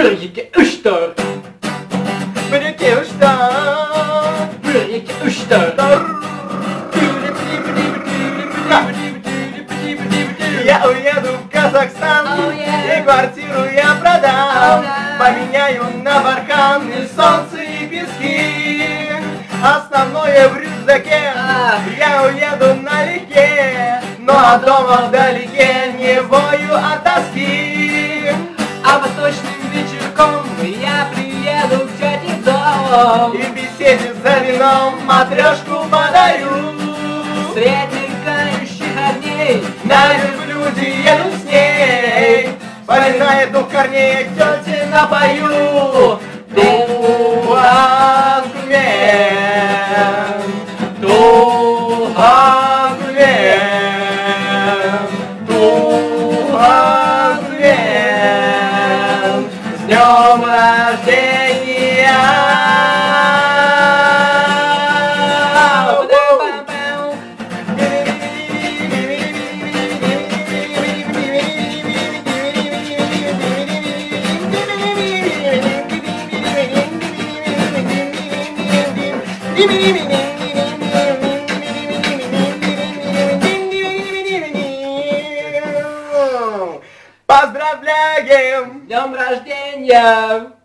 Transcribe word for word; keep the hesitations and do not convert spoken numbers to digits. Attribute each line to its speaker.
Speaker 1: Birgit Uster.
Speaker 2: Birgit Uster.
Speaker 1: Birgit Uster.
Speaker 2: Я уеду в Казахстан,
Speaker 1: Oh, yeah.
Speaker 2: и квартиру я продам.
Speaker 1: Oh, yeah.
Speaker 2: Поменяю на бархан и солнце, и пески. Основное в рюкзаке,
Speaker 1: Ah.
Speaker 2: я уеду налегке. Но от дома вдалеке не вою от тоски.
Speaker 1: А восточным вечерком я приеду к тете в дом.
Speaker 2: И в беседе за вином матрешку подарю.
Speaker 1: Средних гающих огней
Speaker 2: На верблюде еду с ней, поминая дух корней, к тете напою. Туан Гумен, Туан Гумен, Туан Гумен, с днем рождения! Поздравляем!
Speaker 1: Днем рождения!